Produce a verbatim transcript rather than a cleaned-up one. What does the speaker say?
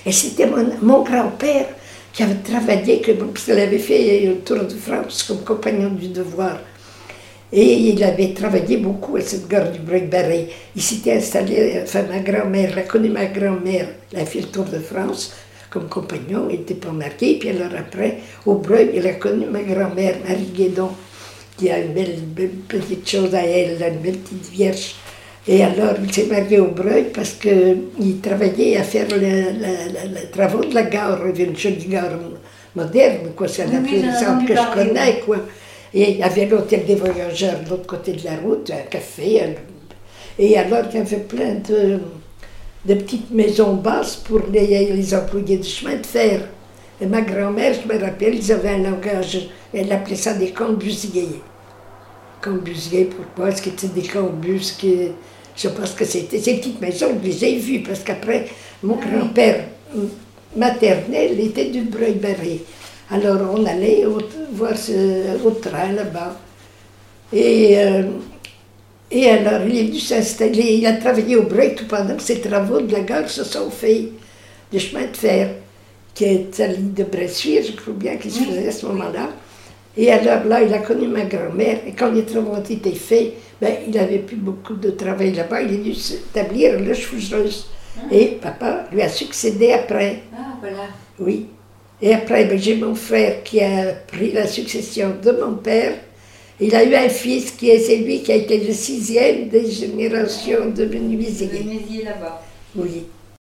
Et c'était mon, mon grand-père qui avait travaillé, que, parce qu'il avait fait le Tour de France comme compagnon du devoir. Et il avait travaillé beaucoup à cette gare du Breuil-Barré. Il s'était installé, enfin ma grand-mère, elle a connu ma grand-mère, elle a fait le Tour de France comme compagnon, il n'était pas marié. Puis alors après, au Breuil, il a connu ma grand-mère, Marie Guédon, qui a une belle, belle petite chose à elle, une belle petite vierge. Et alors, il s'est marié au Breuil parce qu'il travaillait à faire les travaux de la gare. Il y avait une jolie gare moderne, quoi. C'est la plus récente que je connais, quoi. Et il y avait l'hôtel des voyageurs de l'autre côté de la route, un café. Un... Et alors, il y avait plein de, de petites maisons basses pour les, les employés du chemin de fer. Et ma grand-mère, je me rappelle, ils avaient un langage, elle appelait ça des cambusiers. Cambusiers, pourquoi? Est-ce que c'était des cambus que... Je pense que c'était ces petites maisons, je les ai vues, parce qu'après, mon ah, grand-père oui. maternel était du Breuil-Barré. Alors on allait au, voir ce, au train là-bas. Et, euh, et alors il est venu s'installer, il a travaillé au Breuil tout pendant que ces travaux de la gare se sont faits, de chemin de fer, qui est à l'île de Bressuire, je crois bien qu'il se faisait à ce moment-là. Et alors là, il a connu ma grand-mère, et quand les travaux ont été faits, ben, il n'avait plus beaucoup de travail là-bas, il est dû s'établir à La Chougereuse. Ah. Et papa lui a succédé après. Ah, voilà. Oui. Et après, ben, j'ai mon frère qui a pris la succession de mon père. Il a eu un fils qui est celui qui a été le sixième des générations de menuisiers. De menuisier là-bas. Oui.